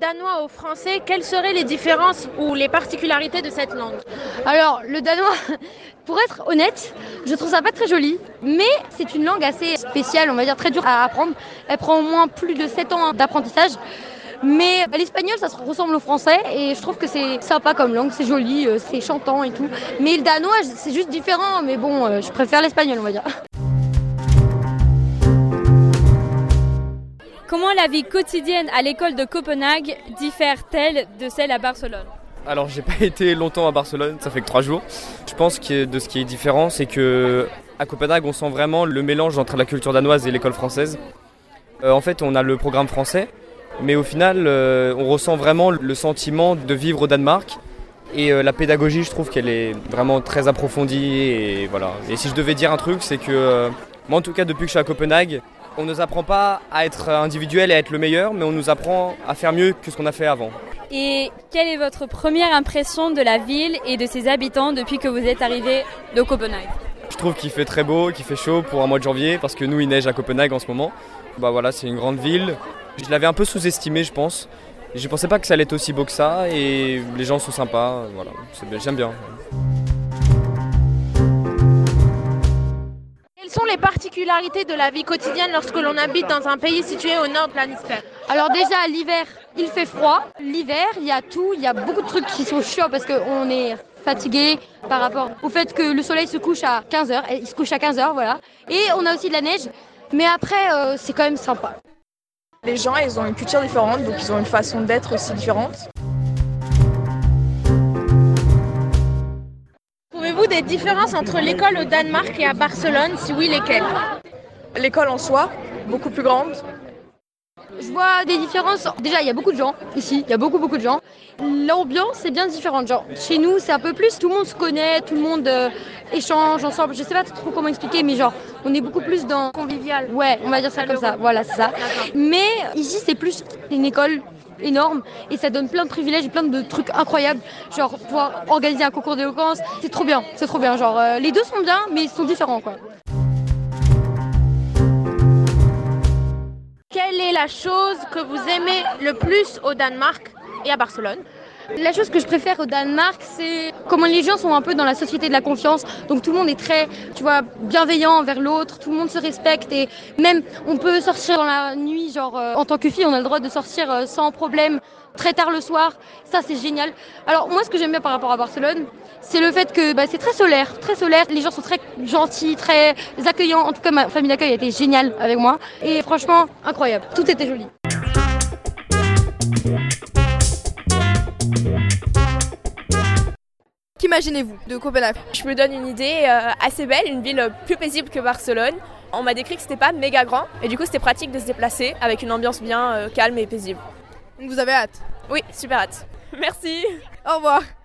danois au français, quelles seraient les différences ou les particularités de cette langue? Alors, le danois, pour être honnête, je trouve ça pas très joli, mais c'est une langue assez spéciale, on va dire très dure à apprendre. Elle prend au moins plus de 7 ans d'apprentissage. Mais l'espagnol, ça se ressemble au français et je trouve que c'est sympa comme langue, c'est joli, c'est chantant et tout. Mais le danois, c'est juste différent, mais bon, je préfère l'espagnol, on va dire. Comment la vie quotidienne à l'école de Copenhague diffère-t-elle de celle à Barcelone? Alors j'ai pas été longtemps à Barcelone, ça fait que 3 jours. Je pense que de ce qui est différent, c'est que à Copenhague, on sent vraiment le mélange entre la culture danoise et l'école française. En fait, on a le programme français, mais au final, on ressent vraiment le sentiment de vivre au Danemark. Et la pédagogie, je trouve qu'elle est vraiment très approfondie. Et voilà. Et si je devais dire un truc, c'est que moi, en tout cas, depuis que je suis à Copenhague, on ne nous apprend pas à être individuel et à être le meilleur, mais on nous apprend à faire mieux que ce qu'on a fait avant. Et quelle est votre première impression de la ville et de ses habitants depuis que vous êtes arrivé de Copenhague? Je trouve qu'il fait très beau, qu'il fait chaud pour un mois de janvier, parce que nous, il neige à Copenhague en ce moment. Bah voilà, c'est une grande ville. Je l'avais un peu sous-estimé, je pense. Je pensais pas que ça allait être aussi beau que ça, et les gens sont sympas, voilà, j'aime bien. Quelles sont les particularités de la vie quotidienne lorsque l'on habite dans un pays situé au nord de l'hémisphère? Alors déjà, l'hiver, il fait froid. L'hiver, il y a tout, il y a beaucoup de trucs qui sont chauds parce qu'on est fatigué par rapport au fait que le soleil se couche à 15h, et il se couche à 15h, voilà. Et on a aussi de la neige, mais après, c'est quand même sympa. Les gens, ils ont une culture différente, donc ils ont une façon d'être aussi différente. Trouvez-vous des différences entre l'école au Danemark et à Barcelone? Si oui, lesquelles? L'école en soi, beaucoup plus grande. Je vois des différences. Déjà, il y a beaucoup de gens ici, il y a beaucoup de gens. L'ambiance est bien différente. Genre, chez nous, c'est un peu plus, tout le monde se connaît, tout le monde échange ensemble. Je sais pas trop comment expliquer, mais genre, on est beaucoup plus dans Convivial. Ouais, on va dire ça comme ça. Voilà, c'est ça. Mais ici, c'est plus une école énorme et ça donne plein de privilèges et plein de trucs incroyables. Genre, pouvoir organiser un concours d'éloquence, c'est trop bien. Genre, les deux sont bien, mais ils sont différents, quoi. Quelle est la chose que vous aimez le plus au Danemark et à Barcelone? La chose que je préfère au Danemark, c'est comment les gens sont un peu dans la société de la confiance. Donc tout le monde est très, tu vois, bienveillant envers l'autre, tout le monde se respecte et même on peut sortir dans la nuit, genre en tant que fille, on a le droit de sortir sans problème, très tard le soir. Ça, c'est génial. Alors moi, ce que j'aime bien par rapport à Barcelone, c'est le fait que c'est très solaire, très solaire. Les gens sont très gentils, très accueillants. En tout cas, ma famille d'accueil a été géniale avec moi. Et franchement, incroyable. Tout était joli. Qu'imaginez-vous de Copenhague? Je me donne une idée assez belle, une ville plus paisible que Barcelone. On m'a décrit que c'était pas méga grand et du coup c'était pratique de se déplacer avec une ambiance bien calme et paisible. Donc vous avez hâte? Oui, super hâte. Merci. Au revoir.